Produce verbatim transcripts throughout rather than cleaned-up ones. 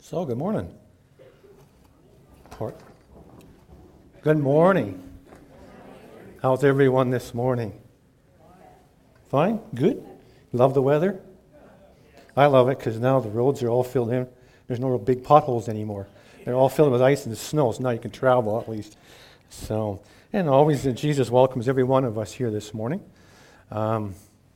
So, good morning. Good morning. How's everyone this morning? Fine? Good? Love the weather? I love it because now the roads are all filled in. There's no real big potholes anymore. They're all filled with ice and snow, so now you can travel at least. So, and always uh, Jesus welcomes every one of us here this morning. Um,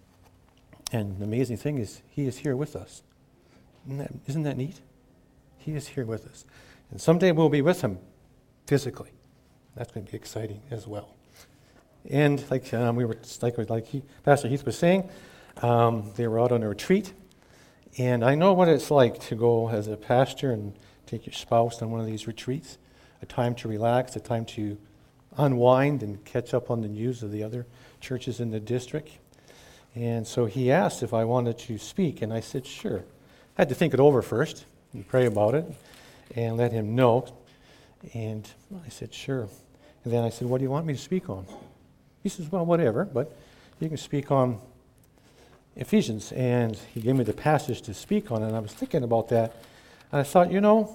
and the amazing thing is, He is here with us. Isn't that, isn't that neat? He is here with us. And someday we'll be with Him physically. That's going to be exciting as well. And like um, we were, like, like he, Pastor Heath was saying, um, they were out on a retreat. And I know what it's like to go as a pastor and take your spouse on one of these retreats. A time to relax, a time to unwind and catch up on the news of the other churches in the district. And so he asked if I wanted to speak, and I said, sure. I had to think it over first and pray about it and let him know. And I said, sure. And then I said, what do you want me to speak on? He says, well, whatever, but you can speak on Ephesians. And he gave me the passage to speak on, and I was thinking about that. And I thought, you know,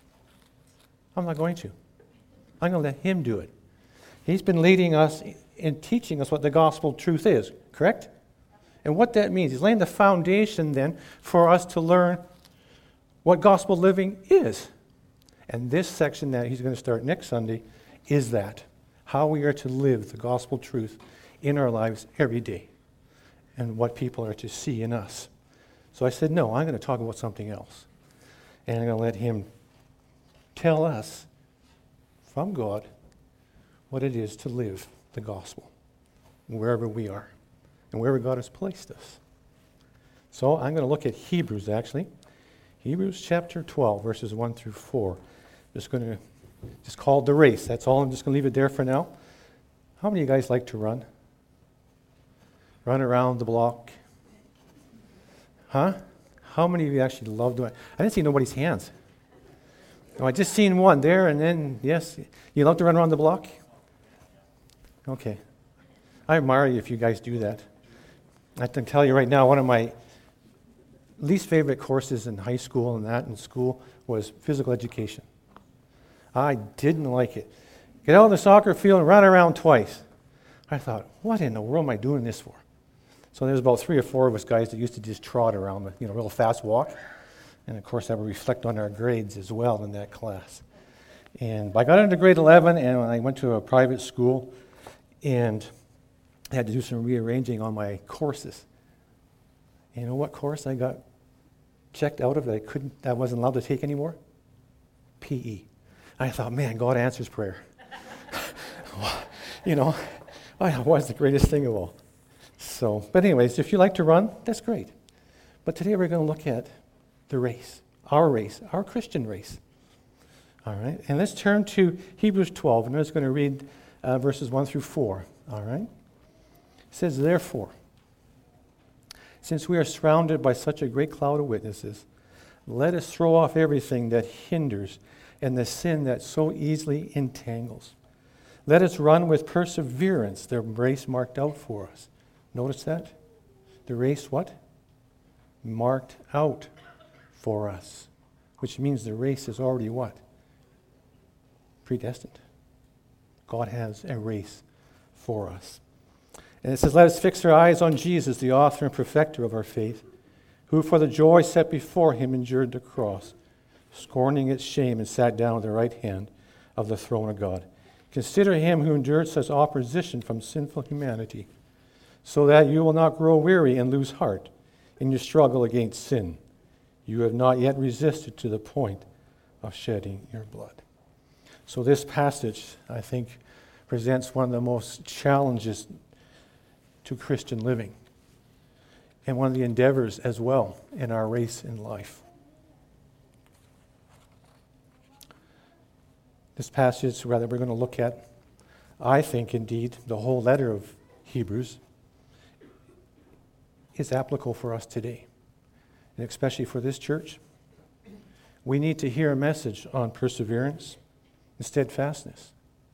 I'm not going to. I'm going to let him do it. He's been leading us in teaching us what the gospel truth is, correct? And what that means. He's laying the foundation then for us to learn what gospel living is. And this section that he's going to start next Sunday is that. How we are to live the gospel truth in our lives every day. And what people are to see in us. So I said, no, I'm going to talk about something else. And I'm going to let him tell us from God what it is to live the gospel wherever we are and wherever God has placed us. So I'm going to look at Hebrews, actually. Hebrews chapter twelve, verses one through four. Just going to, just called the race. That's all. I'm just going to leave it there for now. How many of you guys like to run? Run around the block? Huh? How many of you actually love doing it? I didn't see nobody's hands. Oh, I just seen one there, and then, yes, you love to run around the block? Okay. I admire you if you guys do that. I can tell you right now, one of my least favorite courses in high school and that in school was physical education. I didn't like it. Get out on the soccer field and run around twice. I thought, what in the world am I doing this for? So there's about three or four of us guys that used to just trot around, the, you know, real fast walk. And of course, that would reflect on our grades as well in that class. And I got into grade eleven, and I went to a private school, and I had to do some rearranging on my courses. And you know what course I got checked out of that I couldn't, I wasn't allowed to take anymore? P E. I thought, man, God answers prayer. You know, it was the greatest thing of all. So, but anyways, if you like to run, that's great. But today we're going to look at the race, our race, our Christian race. All right, and let's turn to Hebrews twelve, and I'm just going to read uh, verses one through four. All right, it says, therefore, since we are surrounded by such a great cloud of witnesses, let us throw off everything that hinders and the sin that so easily entangles. Let us run with perseverance the race marked out for us. Notice that? The race what? Marked out for us. Which means the race is already what? Predestined. God has a race for us. And it says, let us fix our eyes on Jesus, the author and perfecter of our faith, who for the joy set before him endured the cross, scorning its shame, and sat down at the right hand of the throne of God. Consider him who endured such opposition from sinful humanity, so that you will not grow weary and lose heart in your struggle against sin. You have not yet resisted to the point of shedding your blood. So this passage, I think, presents one of the most challenges to Christian living, and one of the endeavors as well in our race in life. This passage, rather, we're going to look at, I think, indeed, the whole letter of Hebrews is applicable for us today, and especially for this church. We need to hear a message on perseverance and steadfastness.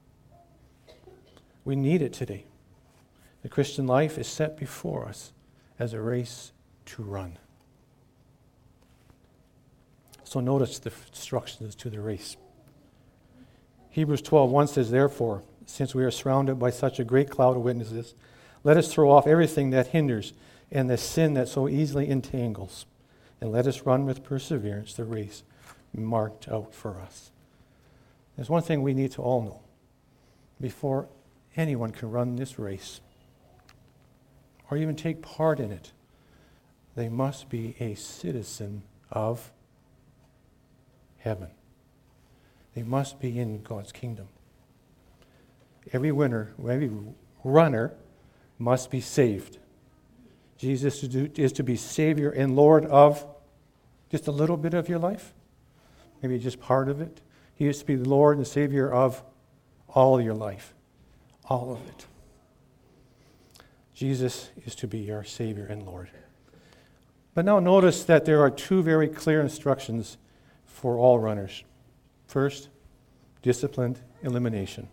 We need it today. The Christian life is set before us as a race to run. So So notice the instructions to the race. Hebrews twelve one says, therefore, since we are surrounded by such a great cloud of witnesses, let us throw off everything that hinders and the sin that so easily entangles, and let us run with perseverance the race marked out for us. There's one thing we need to all know. Before anyone can run this race, or even take part in it, they must be a citizen of heaven. They must be in God's kingdom. Every winner, every runner must be saved. Jesus is to, do, is to be Savior and Lord of just a little bit of your life, maybe just part of it. He is to be the Lord and Savior of all your life, all of it. Jesus is to be our Savior and Lord. But now notice that there are two very clear instructions for all runners. First, disciplined elimination.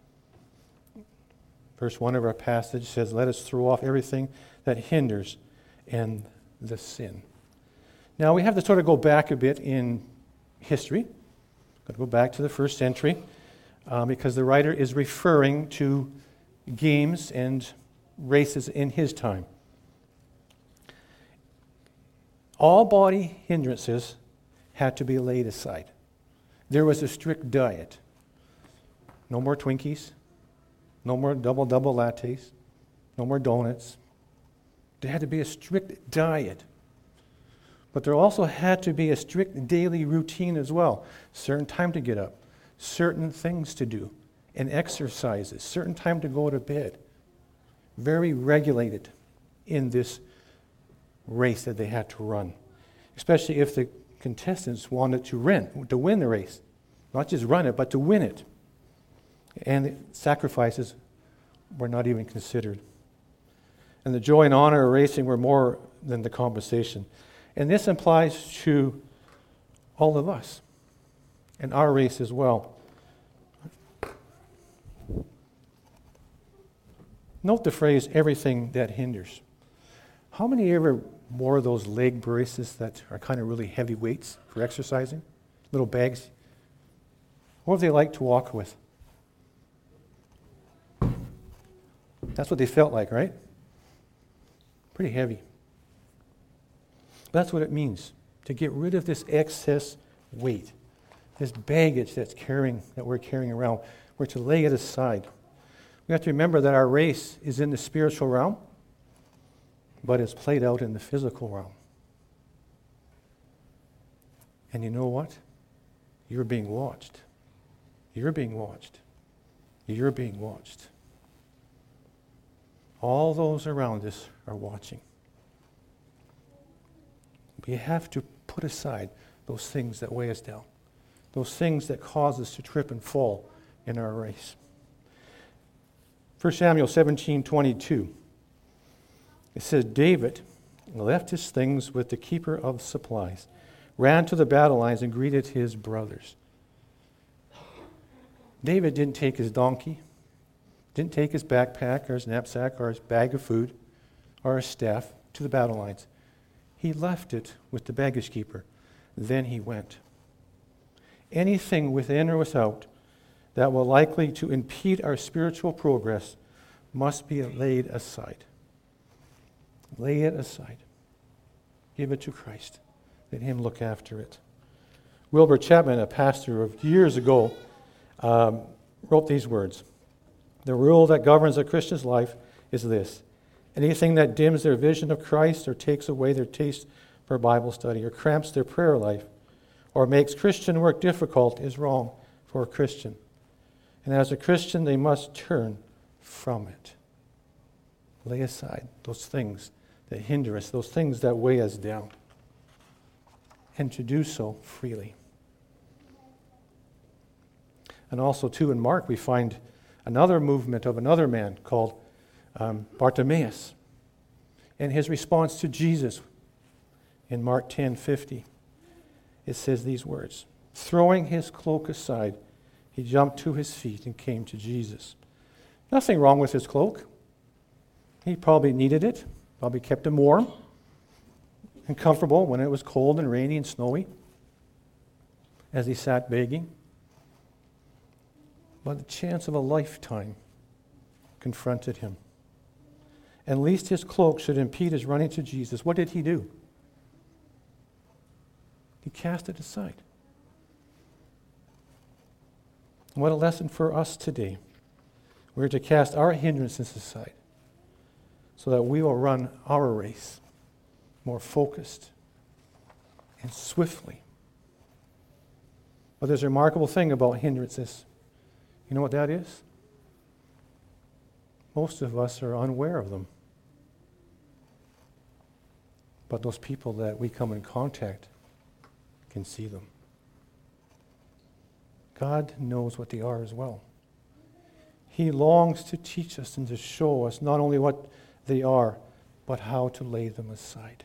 Verse one of our passage says, let us throw off everything that hinders and the sin. Now we have to sort of go back a bit in history. Got to go back to the first century uh, because the writer is referring to games and races in his time. All body hindrances had to be laid aside. There was a strict diet. No more Twinkies. No more double-double lattes. No more donuts. There had to be a strict diet. But there also had to be a strict daily routine as well. Certain time to get up. Certain things to do. And exercises. Certain time to go to bed. Very regulated in this race that they had to run. Especially if the contestants wanted to win, to win the race. Not just run it, but to win it. And the sacrifices were not even considered. And the joy and honor of racing were more than the compensation. And this applies to all of us and our race as well. Note the phrase, everything that hinders. How many ever wore those leg braces that are kind of really heavy weights for exercising? Little bags? What do they like to walk with? That's what they felt like, right? Pretty heavy. That's what it means, to get rid of this excess weight, this baggage that's carrying, that we're carrying around. We're to lay it aside. We have to remember that our race is in the spiritual realm, but it's played out in the physical realm. And you know what? You're being watched. You're being watched. You're being watched. All those around us are watching. We have to put aside those things that weigh us down, those things that cause us to trip and fall in our race. First Samuel seventeen twenty-two. It says, David left his things with the keeper of supplies, ran to the battle lines and greeted his brothers. David didn't take his donkey, didn't take his backpack or his knapsack or his bag of food or his staff to the battle lines. He left it with the baggage keeper. Then he went. Anything within or without that will likely to impede our spiritual progress must be laid aside. Lay it aside. Give it to Christ. Let him look after it. Wilbur Chapman, a pastor of years ago, um, wrote these words. The rule that governs a Christian's life is this. Anything that dims their vision of Christ or takes away their taste for Bible study or cramps their prayer life or makes Christian work difficult is wrong for a Christian. And as a Christian, they must turn from it. Lay aside those things that hinder us, those things that weigh us down, and to do so freely. And also, too, in Mark, we find another movement of another man called um, Bartimaeus, and his response to Jesus in Mark ten fifty. It says these words, throwing his cloak aside, he jumped to his feet and came to Jesus. Nothing wrong with his cloak. He probably needed it, probably kept him warm and comfortable when it was cold and rainy and snowy. as he sat begging, but the chance of a lifetime confronted him. And lest his cloak should impede his running to Jesus, what did he do? He cast it aside. What a lesson for us today. We're to cast our hindrances aside so that we will run our race more focused and swiftly. But there's a remarkable thing about hindrances. You know what that is? Most of us are unaware of them. But those people that we come in contact can see them. God knows what they are as well. He longs to teach us and to show us not only what they are, but how to lay them aside.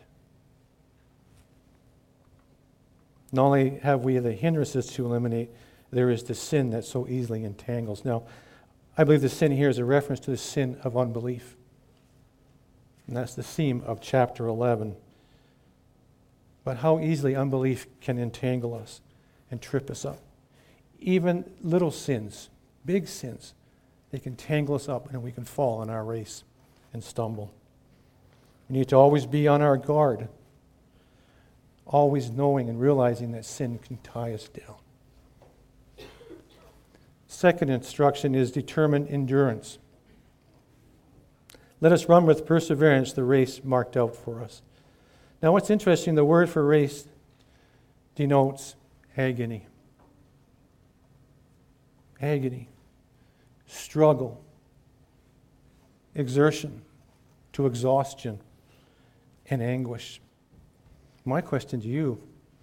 Not only have we the hindrances to eliminate, there is the sin that so easily entangles. Now, I believe the sin here is a reference to the sin of unbelief. And that's the theme of chapter eleven. But how easily unbelief can entangle us and trip us up. Even little sins, big sins, they can tangle us up and we can fall in our race and stumble. We need to always be on our guard, always knowing and realizing that sin can tie us down. Second instruction is determined endurance. Let us run with perseverance the race marked out for us. Now what's interesting, the word for race denotes agony. Agony, struggle, exertion to exhaustion and anguish. My question to you,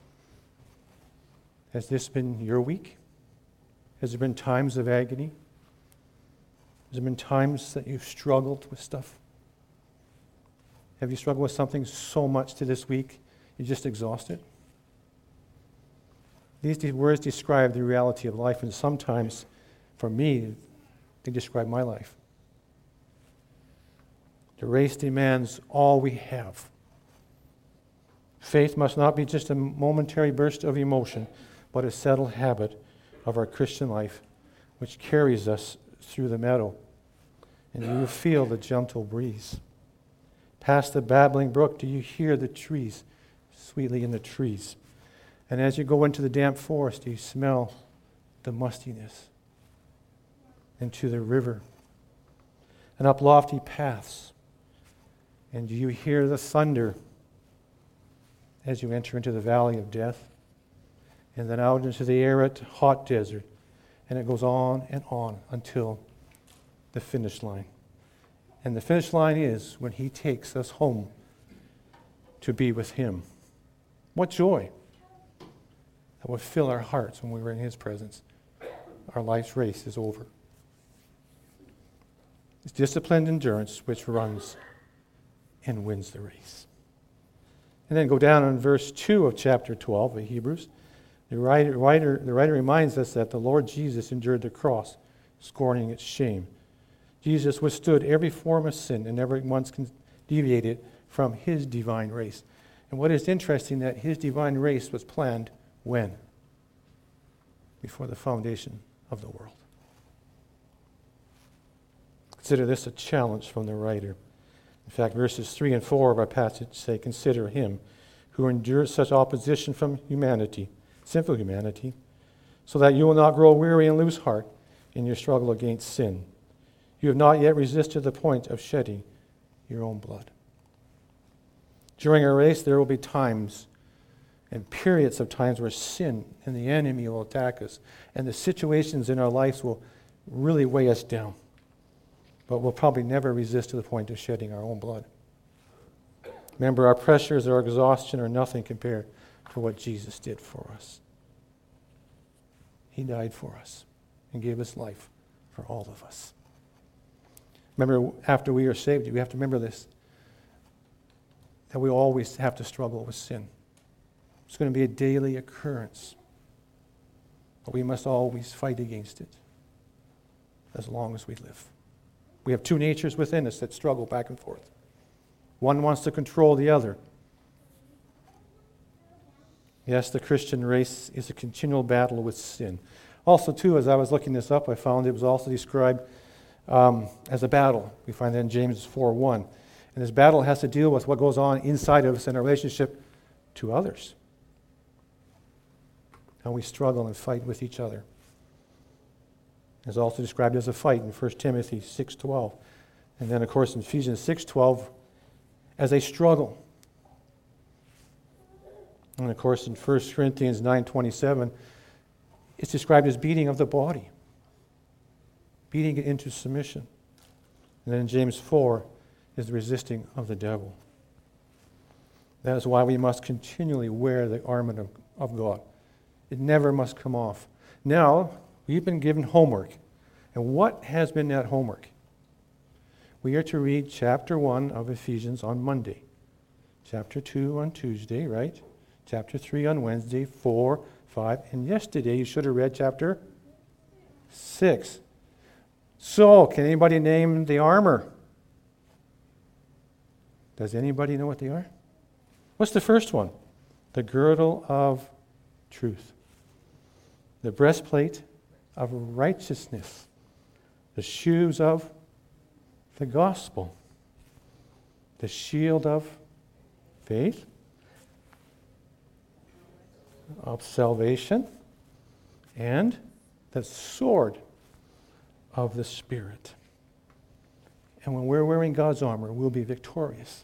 has this been your week? Has there been times of agony? Has there been times that you've struggled with stuff? Have you struggled with something so much to this week, you're just exhausted? These de- words describe the reality of life, and sometimes, for me, they describe my life. The race demands all we have. Faith must not be just a momentary burst of emotion, but a settled habit of our Christian life, which carries us through the meadow. And you will feel the gentle breeze. Past the babbling brook, do you hear the trees sweetly in the trees? And as you go into the damp forest, do you smell the mustiness? Into the river and up lofty paths. And do you hear the thunder as you enter into the valley of death? And then out into the arid, hot desert. And it goes on and on until the finish line. And the finish line is when He takes us home to be with Him. What joy that would fill our hearts when we were in His presence. Our life's race is over. It's disciplined endurance which runs and wins the race. And then go down in verse two of chapter twelve of Hebrews. The writer, writer, the writer reminds us that the Lord Jesus endured the cross, scorning its shame. Jesus withstood every form of sin and never once deviated from His divine race. And what is interesting, that His divine race was planned when? Before the foundation of the world. Consider this a challenge from the writer. In fact, verses three and four of our passage say, consider Him who endured such opposition from humanity, sinful humanity, so that you will not grow weary and lose heart in your struggle against sin. You have not yet resisted the point of shedding your own blood. During a race, there will be times and periods of times where sin and the enemy will attack us, and the situations in our lives will really weigh us down. But we'll probably never resist to the point of shedding our own blood. Remember, our pressures or exhaustion are nothing compared to what Jesus did for us. He died for us and gave His life for all of us. Remember, after we are saved, we have to remember this, that we always have to struggle with sin. It's going to be a daily occurrence. But we must always fight against it as long as we live. We have two natures within us that struggle back and forth. One wants to control the other. Yes, the Christian race is a continual battle with sin. Also, too, as I was looking this up, I found it was also described um, as a battle. We find that in James four one. And this battle has to deal with what goes on inside of us in our relationship to others. How we struggle and fight with each other. It's also described as a fight in First Timothy six twelve. And then, of course, in Ephesians six twelve, as a struggle. And, of course, in First Corinthians nine twenty-seven, it's described as beating of the body. Beating it into submission. And then in James four is the resisting of the devil. That is why we must continually wear the armor of, of God. It never must come off. Now, we've been given homework. And what has been that homework? We are to read chapter one of Ephesians on Monday. Chapter two on Tuesday, right? Chapter three on Wednesday, four, five. And yesterday you should have read chapter six. So, can anybody name the armor? Does anybody know what they are? What's the first one? The girdle of truth. The breastplate of righteousness. The shoes of the gospel. The shield of faith. Of salvation. And the sword of the Spirit. And when we're wearing God's armor, we'll be victorious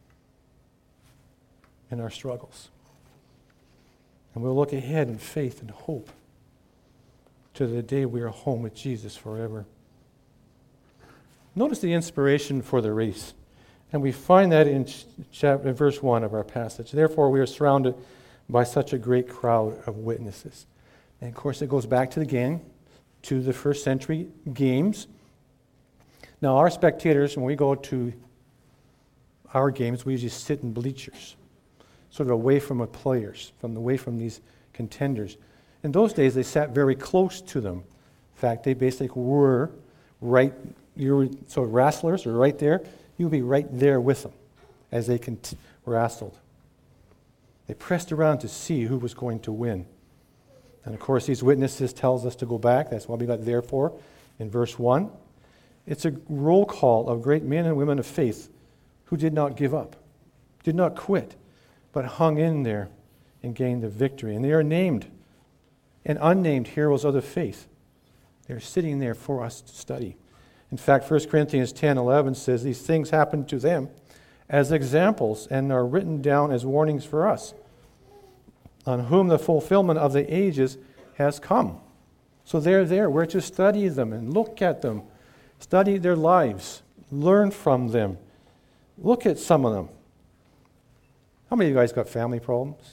in our struggles. And we'll look ahead in faith and hope to the day we are home with Jesus forever. Notice the inspiration for the race. And we find that in chapter, verse one of our passage. Therefore, we are surrounded by such a great crowd of witnesses. And of course, it goes back to the game, to the first century games. Now, our spectators, when we go to our games, we usually sit in bleachers, sort of away from the players, from away from these contenders. In those days, they sat very close to them. In fact, they basically were right, you were, so wrestlers are right there, you'll be right there with them as they cont- wrestled. They pressed around to see who was going to win. And of course, these witnesses tells us to go back. That's why we got therefore in verse one. It's a roll call of great men and women of faith who did not give up, did not quit, but hung in there and gained the victory. And they are named and unnamed heroes of the faith. They're sitting there for us to study. In fact, First Corinthians ten eleven says these things happened to them as examples and are written down as warnings for us, on whom the fulfillment of the ages has come. So they're there. We're to study them and look at them, study their lives, learn from them. Look at some of them. How many of you guys got family problems?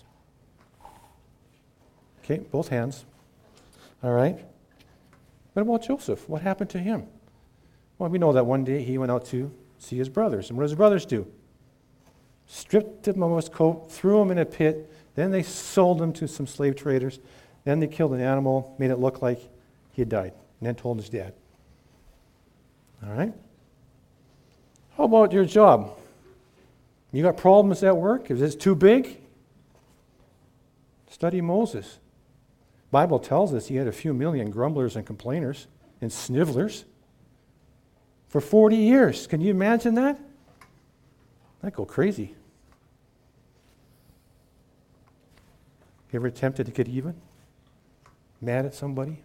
Okay, both hands. All right. What about Joseph? What happened to him? Well, we know that one day he went out to see his brothers. And what did his brothers do? Stripped him of his coat, threw him in a pit. Then they sold him to some slave traders. Then they killed an animal, made it look like he had died, and then told his dad. All right? How about your job? You got problems at work? Is this too big? Study Moses. The Bible tells us he had a few million grumblers and complainers and snivellers for forty years. Can you imagine that? That'd go crazy. You ever tempted to get even? Mad at somebody?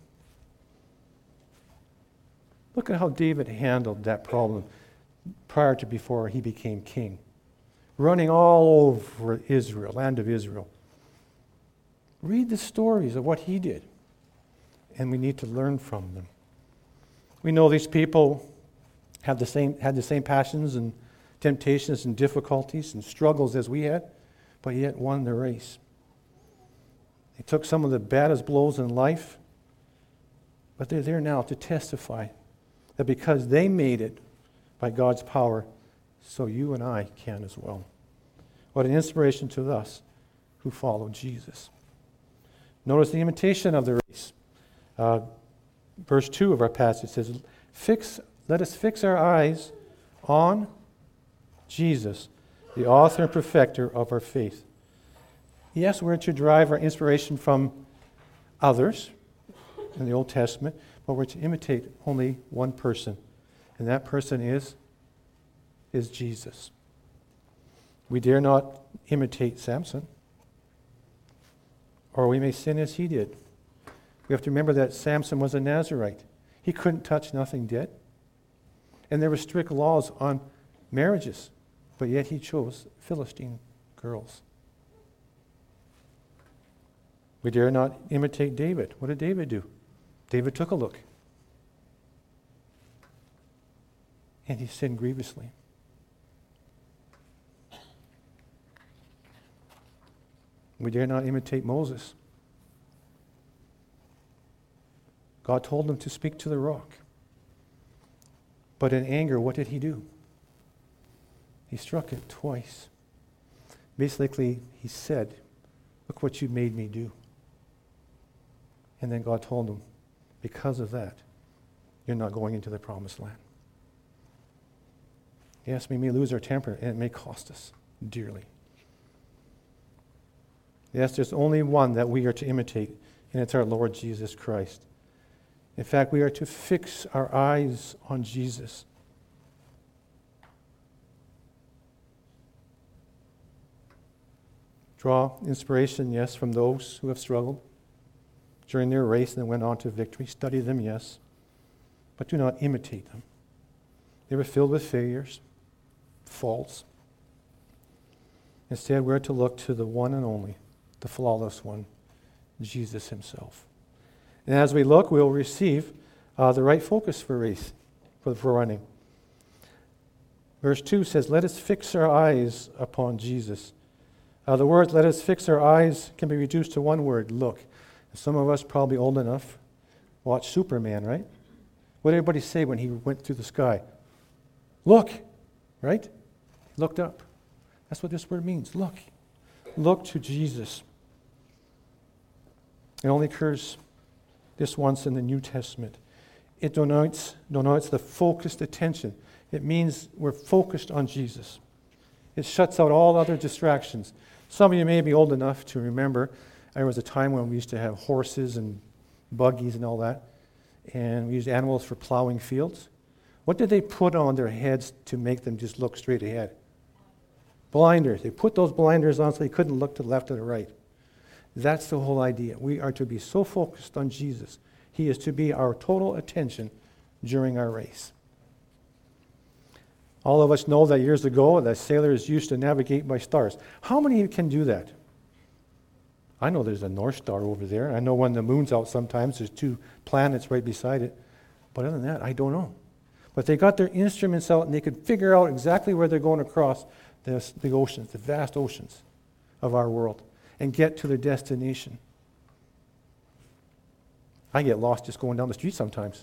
Look at how David handled that problem prior to before he became king. Running all over Israel, land of Israel. Read the stories of what he did. And we need to learn from them. We know these people have the same, had the same passions and temptations and difficulties and struggles as we had, but yet won the race. They took some of the baddest blows in life, but they're there now to testify that because they made it by God's power, so you and I can as well. What an inspiration to us who follow Jesus. Notice the imitation of the race. Uh, verse two of our passage says, "Fix, let us fix our eyes on Jesus, the author and perfecter of our faith." Yes, we're to derive our inspiration from others in the Old Testament, but we're to imitate only one person, and that person is, is Jesus. We dare not imitate Samson, or we may sin as he did. We have to remember that Samson was a Nazirite. He couldn't touch nothing dead. And there were strict laws on marriages, but yet he chose Philistine girls. We dare not imitate David. What did David do? David took a look. And he sinned grievously. We dare not imitate Moses. God told him to speak to the rock. But in anger, what did he do? He struck it twice. Basically, he said, "Look what you made me do." And then God told him, because of that, you're not going into the promised land. Yes, we may lose our temper, and it may cost us dearly. Yes, there's only one that we are to imitate, and it's our Lord Jesus Christ. In fact, we are to fix our eyes on Jesus. Draw inspiration, yes, from those who have struggled during their race and went on to victory. Study them, yes, but do not imitate them. They were filled with failures, faults. Instead, we're to look to the one and only, the flawless one, Jesus himself. And as we look, we'll receive uh, the right focus for race, for, for running. Verse two says, "Let us fix our eyes upon Jesus." Uh, the word "let us fix our eyes" can be reduced to one word: look. Some of us, probably old enough, watched Superman, right? What did everybody say when he went through the sky? Look, right? He looked up. That's what this word means. Look. Look to Jesus. It only occurs this once in the New Testament. It denotes, denotes the focused attention. It means we're focused on Jesus. It shuts out all other distractions. Some of you may be old enough to remember there was a time when we used to have horses and buggies and all that, and we used animals for plowing fields. What did they put on their heads to make them just look straight ahead? Blinders. They put those blinders on so they couldn't look to the left or the right. That's the whole idea. We are to be so focused on Jesus. He is to be our total attention during our race. All of us know that years ago, the sailors used to navigate by stars. How many can do that? I know there's a North Star over there. I know when the moon's out sometimes, there's two planets right beside it. But other than that, I don't know. But they got their instruments out, and they could figure out exactly where they're going across the, the oceans, the vast oceans of our world, and get to their destination. I get lost just going down the street sometimes.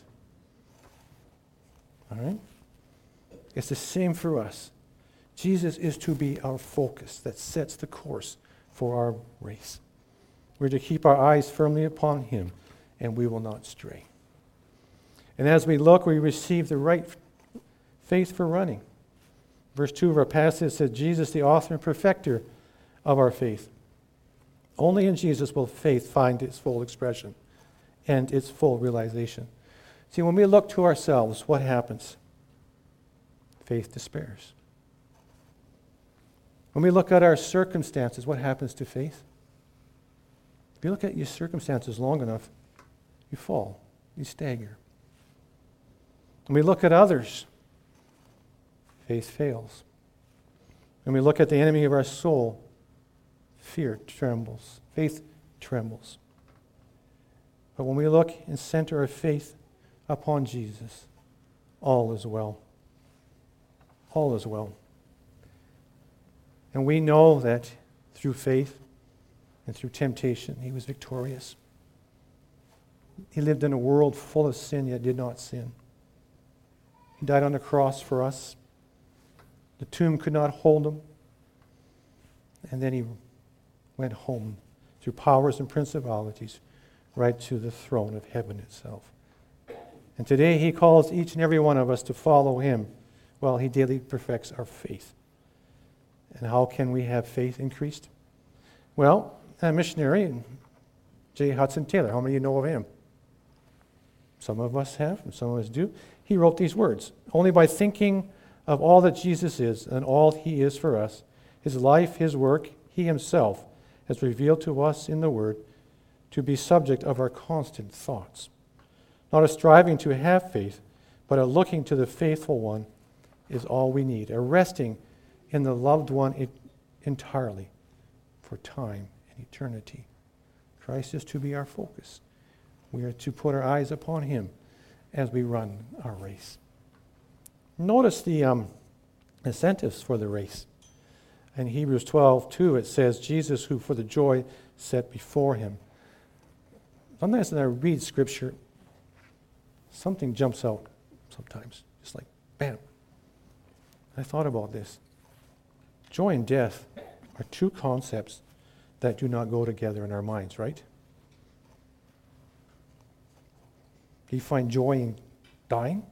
All right? It's the same for us. Jesus is to be our focus that sets the course for our race. We're to keep our eyes firmly upon him, and we will not stray. And as we look, we receive the right faith for running. Verse two of our passage says, Jesus, the author and perfecter of our faith. Only in Jesus will faith find its full expression and its full realization. See, when we look to ourselves, what happens? Faith despairs. When we look at our circumstances, what happens to faith? If you look at your circumstances long enough, you fall, you stagger. When we look at others, faith fails. When we look at the enemy of our soul, fear trembles, faith trembles. But when we look and center our faith upon Jesus, all is well. All is well. And we know that through faith and through temptation, he was victorious. He lived in a world full of sin, yet did not sin. He died on the cross for us. The tomb could not hold him. And then he went home through powers and principalities right to the throne of heaven itself. And today he calls each and every one of us to follow him while he daily perfects our faith. And how can we have faith increased? Well, a missionary, J. Hudson Taylor. How many of you know of him? Some of us have, and some of us do. He wrote these words: "Only by thinking of all that Jesus is and all he is for us, his life, his work, he himself has revealed to us in the Word, to be subject of our constant thoughts. Not a striving to have faith, but a looking to the faithful one is all we need, a resting in the loved one entirely for time and eternity. Christ is to be our focus. We are to put our eyes upon him as we run our race." Notice the um, incentives for the race. In Hebrews twelve two, it says, "Jesus, who for the joy set before him." Sometimes when I read Scripture, something jumps out sometimes, just like, bam. I thought about this. Joy and death are two concepts that do not go together in our minds, right? Do you find joy in dying?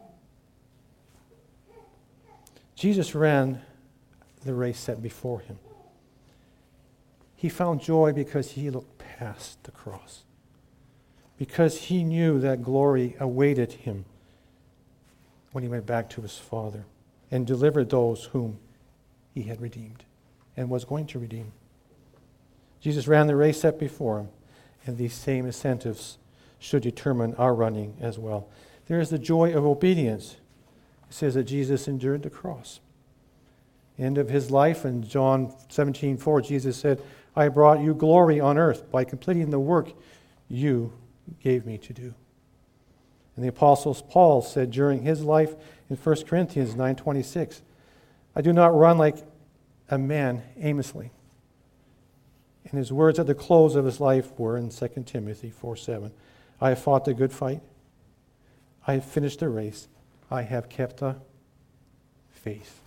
Jesus ran the race set before him. He found joy because he looked past the cross, because he knew that glory awaited him when he went back to his Father and delivered those whom he had redeemed and was going to redeem. Jesus ran the race set before him, and these same incentives should determine our running as well. There is the joy of obedience. It says that Jesus endured the cross. End of his life, in John seventeen four, Jesus said, "I brought you glory on earth by completing the work you gave me to do." And the Apostle Paul said during his life in First Corinthians nine twenty-six, "I do not run like a man aimlessly." And his words at the close of his life were in Second Timothy four seven, "I have fought the good fight. I have finished the race. I have kept the faith."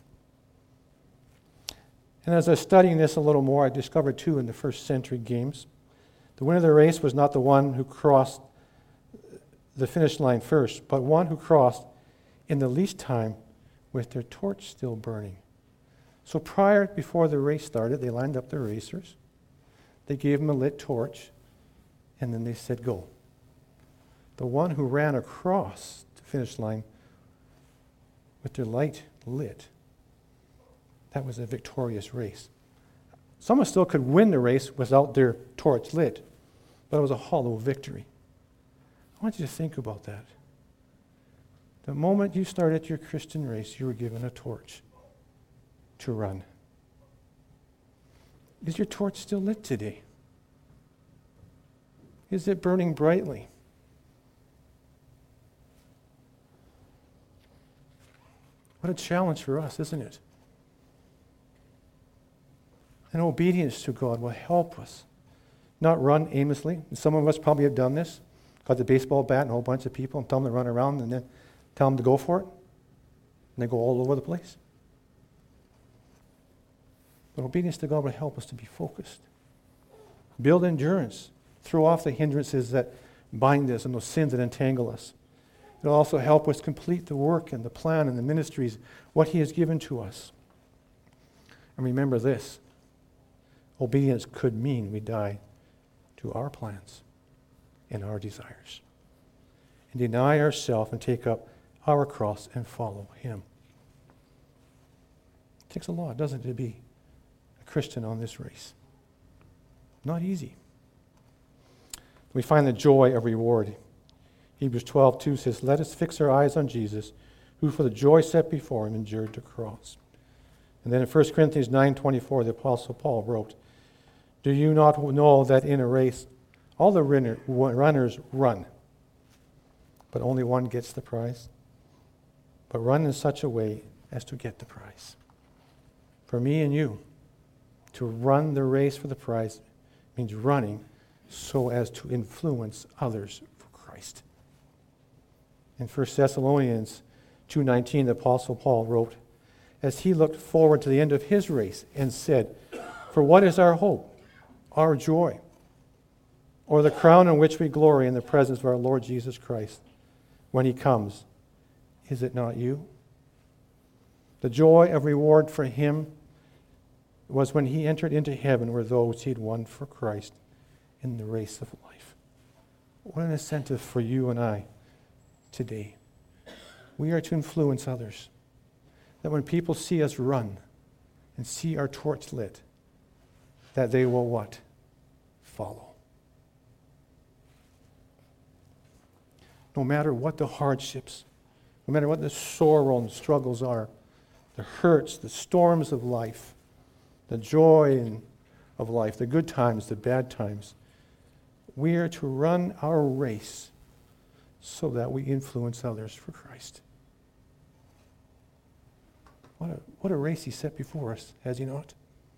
And as I was studying this a little more, I discovered too in the first century games, the winner of the race was not the one who crossed the finish line first, but one who crossed in the least time with their torch still burning. So prior, before the race started, they lined up their racers. They gave them a lit torch, and then they said, "Go." The one who ran across the finish line with their light lit, that was a victorious race. Someone still could win the race without their torch lit, but it was a hollow victory. I want you to think about that. The moment you started your Christian race, you were given a torch to run. Is your torch still lit today? Is it burning brightly? What a challenge for us, isn't it? And obedience to God will help us not run aimlessly. And some of us probably have done this. Got the baseball bat and a whole bunch of people and tell them to run around and then tell them to go for it. And they go all over the place. But obedience to God will help us to be focused. Build endurance. Throw off the hindrances that bind us and those sins that entangle us. It'll also help us complete the work and the plan and the ministries, what he has given to us. And remember this. Obedience could mean we die to our plans and our desires, and deny ourselves and take up our cross and follow him. It takes a lot, doesn't it, to be a Christian on this race? Not easy. We find the joy of reward. Hebrews twelve two says, "Let us fix our eyes on Jesus, who for the joy set before him endured the cross." And then in First Corinthians nine twenty-four, the Apostle Paul wrote, "Do you not know that in a race all the runners run, but only one gets the prize? But run in such a way as to get the prize." For me and you, to run the race for the prize means running so as to influence others for Christ. In First Thessalonians two nineteen, the Apostle Paul wrote, as he looked forward to the end of his race and said, "For what is our hope, our joy, or the crown in which we glory in the presence of our Lord Jesus Christ when he comes? Is it not you?" The joy of reward for him was when he entered into heaven were those he had won for Christ in the race of life. What an incentive for you and I today. We are to influence others. That when people see us run and see our torch lit, that they will what? Follow. No matter what the hardships, no matter what the sorrow and struggles are, the hurts, the storms of life, the joy of life, the good times, the bad times, we are to run our race so that we influence others for Christ. What a, what a race he set before us, has he not?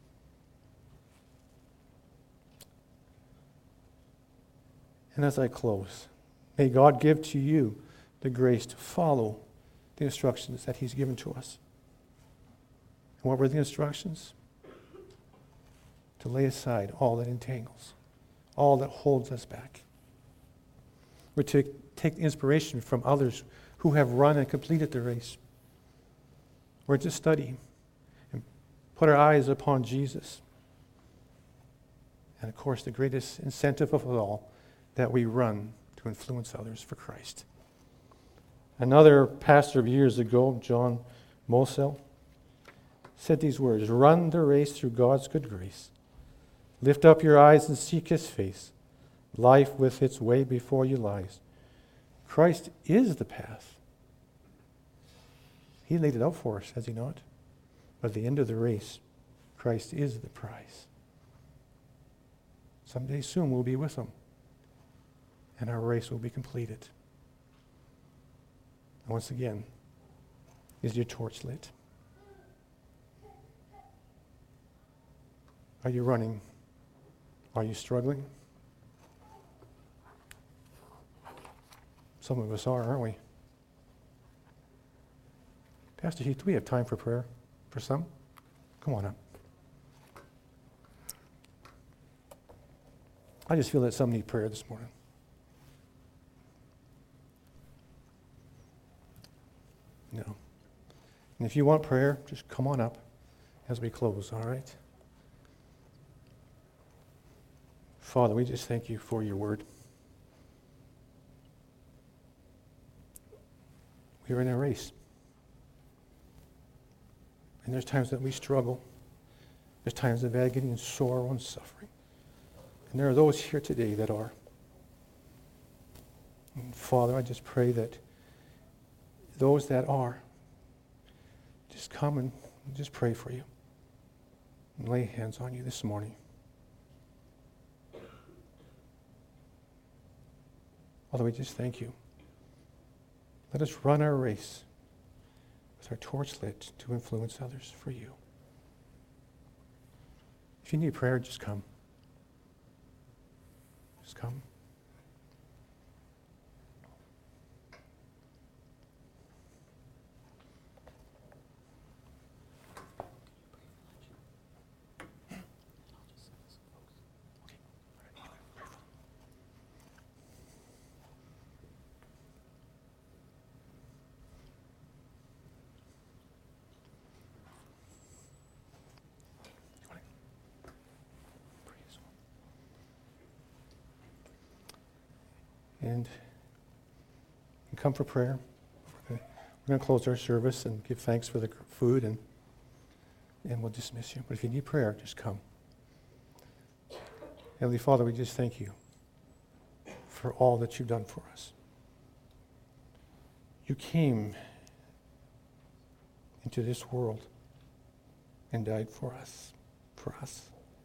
And as I close, may God give to you the grace to follow the instructions that he's given to us. And what were the instructions? To lay aside all that entangles, all that holds us back. We're to take inspiration from others who have run and completed the race. We're to study and put our eyes upon Jesus. And of course, the greatest incentive of all, that we run to influence others for Christ. Another pastor of years ago, John Mosel, said these words, "Run the race through God's good grace. Lift up your eyes and seek his face. Life with its way before you lies. Christ is the path. He laid it out for us, has he not? But at the end of the race, Christ is the prize. Someday soon we'll be with him, and our race will be completed." And once again, is your torch lit? Are you running? Are you struggling? Some of us are, aren't we? Pastor Heath, do we have time for prayer for some? Come on up. I just feel that some need prayer this morning. No. And if you want prayer, just come on up as we close, all right? Father, we just thank you for your word. We are in a race. And there's times that we struggle. There's times of agony and sorrow and suffering. And there are those here today that are. And Father, I just pray that those that are, just come and just pray for you. And lay hands on you this morning. Father, we just thank you. Let us run our race with our torch lit to influence others for you. If you need prayer, just come. Just come. And come for prayer. We're going to close our service and give thanks for the food, and and we'll dismiss you. But if you need prayer, just come. Heavenly Father, we just thank you for all that you've done for us. You came into this world and died for us, for us.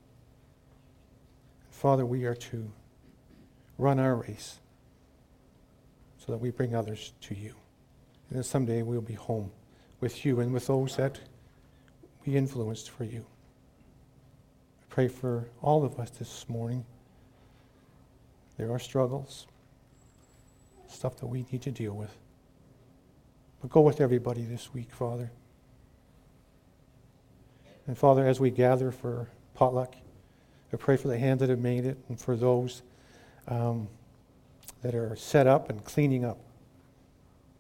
Father, we are to run our race so that we bring others to you. And then someday we'll be home with you and with those that we influenced for you. I pray for all of us this morning. There are struggles, stuff that we need to deal with. But go with everybody this week, Father. And Father, as we gather for potluck, I pray for the hands that have made it and for those um, that are set up and cleaning up.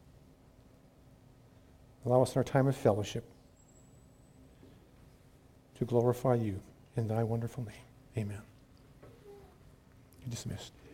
Allow us in our time of fellowship. to glorify you in thy wonderful name. Amen. You're dismissed.